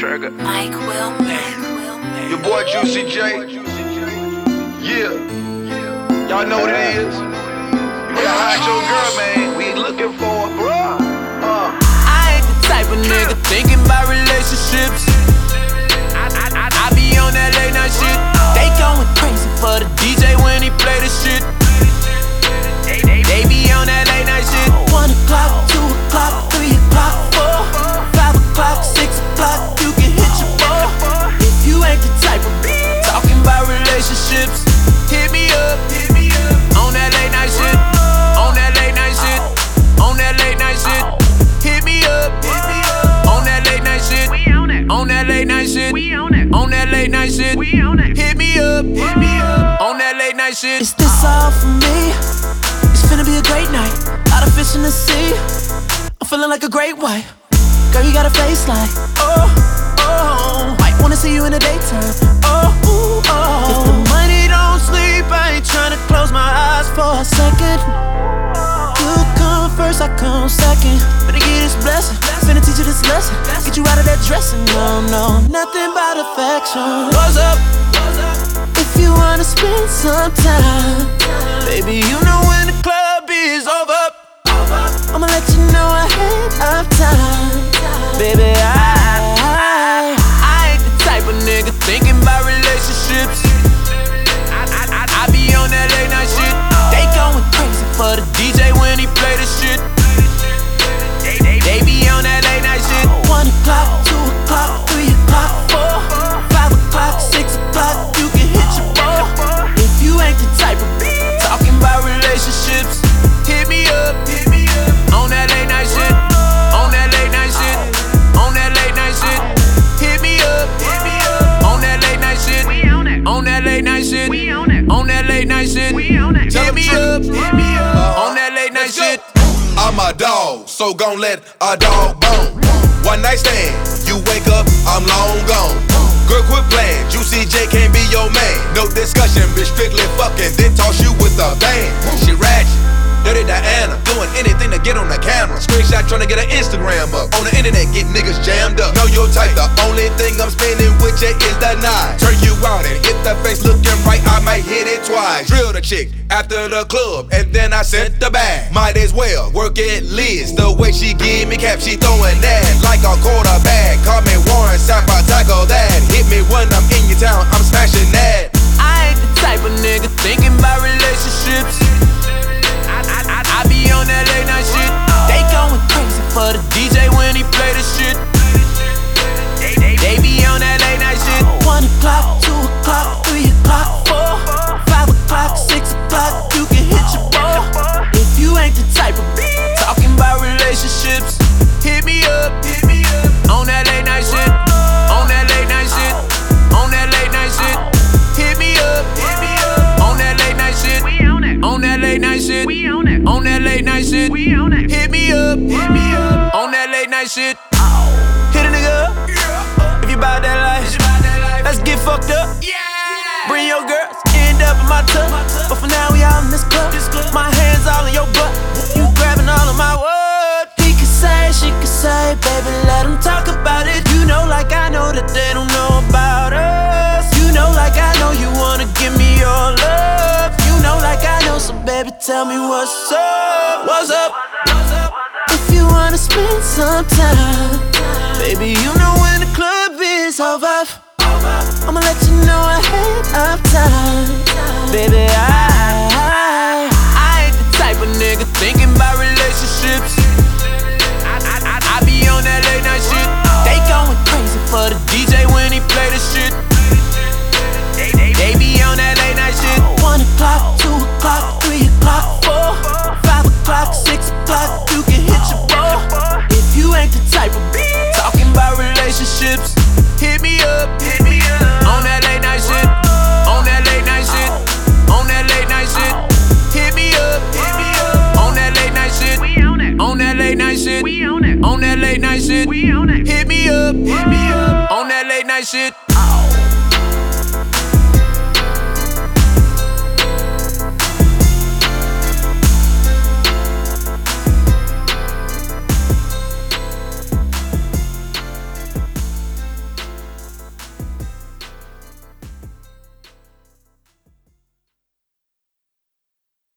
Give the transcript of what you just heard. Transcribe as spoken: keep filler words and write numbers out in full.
Trigger. Mike Will, Mike Will, Your boy Juicy J. Yeah. Y'all know what it is. You better hide your girl, man. We looking for her, bro. Uh. I ain't the type of nigga thinking about relationships. I, I, I, I be on that late night shit. They going crazy for the D J when he play the shit. They, they, they be on that late night shit. One o'clock, two o'clock, three o'clock, four, five o'clock, six o'clock. You can hit your ball. If you ain't the type of talking about relationships, hit me up. Hit me up on that late night shit. On that late night shit. On that late night shit. Hit me up. Hit me up on that late night shit. We on it. On that late night shit. We on it. On that late night shit. We on it. Hit me up. Hit me up on that late night shit. Is this all for me? It's finna be a great night. Lot of fish in the sea. I'm feeling like a great white. Girl, you got a face like oh, oh. Might wanna see you in the daytime. Oh, ooh, oh. If the money don't sleep, I ain't tryna close my eyes for a second. You come first, I come second. Better get this blessing. Finna teach you this lesson. Get you out of that dressing. No, no, nothing but affection. What's up? If you wanna spend some time, baby, you know when the club is over. I'ma let you know ahead of time. Baby, I, I ain't the type of nigga thinking about relationships. I, I, I, I be on that late night shit. They going crazy for the D J when he play the shit. They, they, they be on that late night shit. One o'clock, two o'clock, three o'clock, four, five o'clock, six o'clock. You can hit your ball. If you ain't the type of talking about relationships, hit me up. Hit me up on that late night shit. On that late night shit. On that late night shit. Hit me up. Hit me up on that late night shit. We on it. On that late night shit. We on it. On that late night shit. We on it. Hit me up. Hit me up on that late night shit. I'm a dog, so gon' let a dog bone. One night stand, you wake up, I'm long gone. Girl, quit playing, Juicy J can't be your man. No discussion, bitch, strictly fucking, then toss you with a bang. She ratchet, dirty Diana, doing anything to get on the camera. Screenshot trying to get an Instagram up. On the internet, get niggas jammed up. Know your type, the only thing I'm spending with you is the nine. Turn you out, and if the face looking right, I might hit it twice. Drill the chick after the club, and then I sent the bag. Might as well work at Liz. The way she give me cap, she throwing that like a quarterback. Call me Warren Sapp, I tackle that. Hit me when I'm in your town, I'm smashing that. I ain't the type of nigga thinking about relationships. I, I, I, I be on that late night shit. They going crazy for the D J when he play the shit. They, they, they be on that late night shit. One o'clock, two o'clock, three o'clock, four, five o'clock, six o'clock. You can hit your ball. If you ain't the type of talking about relationships, hit me up. Hit me up on that late night shit. On that late night shit. On that late night shit. Hit me up. Hit me up on that late night shit. We on it. On that late night shit. We on it. On that late night shit. We on it. Hit me up. Hit me up on that late night shit. Hit a nigga up. If you bout that life, let's get fucked up. Bring your girls, end up in my tub. But for now we out in this club. My hands all in your butt. You grabbing all of my wood. He can say, she can say, baby, let him talk about it. You know like I know that they don't know about us. You know like I know you wanna give me your love. You know like I know, so baby, tell me what's up. What's up? If you wanna spend some time, baby, you know when the club is over. I'ma let you know ahead of time. Baby, I, I ain't the type of nigga thinking about relationships. I, I, I, I be on that late night shit. They going crazy for the D J when he play the shit. They, they, they be on that late night shit. One o'clock, two o'clock, three o'clock, four, five o'clock, six o'clock. You can hit your ball. If you ain't the type of talking about relationships, hit me up. Hit me up on that late night shit. On that late night shit. On that late night shit. Hit me up. Hit me up on that late night shit. We on it. On that late night shit. We on it. On that late night shit. We on it. Hit me up. Hit me up on that late night shit.